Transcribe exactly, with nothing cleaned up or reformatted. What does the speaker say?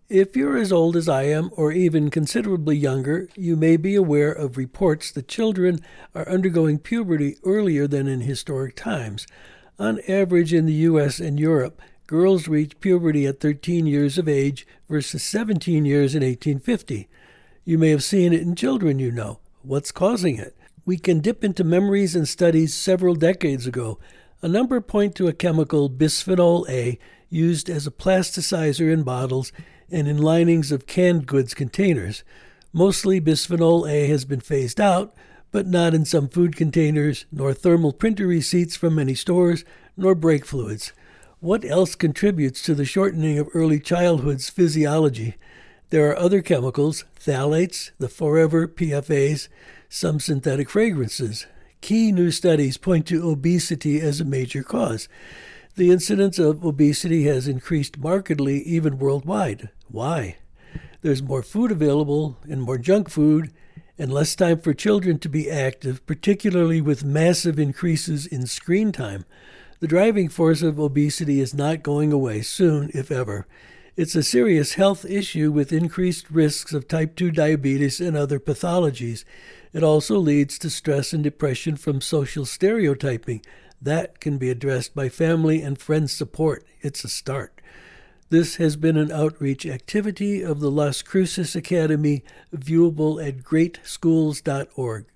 If you're as old as I am, or even considerably younger, you may be aware of reports that children are undergoing puberty earlier than in historic times. On average, in the U S and Europe, girls reach puberty at thirteen years of age versus seventeen years in eighteen fifty. You may have seen it in children you know. What's causing it? We can dip into memories and studies several decades ago. A number point to a chemical, bisphenol A, used as a plasticizer in bottles and in linings of canned goods containers. Mostly bisphenol A has been phased out, but not in some food containers, nor thermal printer receipts from many stores, nor brake fluids. What else contributes to the shortening of early childhood's physiology? There are other chemicals, phthalates, the forever P F As, some synthetic fragrances. Key new studies point to obesity as a major cause. The incidence of obesity has increased markedly even worldwide. Why? There's more food available and more junk food and less time for children to be active, particularly with massive increases in screen time. The driving force of obesity is not going away soon, if ever. It's a serious health issue with increased risks of type two diabetes and other pathologies. It also leads to stress and depression from social stereotyping. That can be addressed by family and friend support. It's a start. This has been an outreach activity of the Las Cruces Academy, viewable at great schools dot org.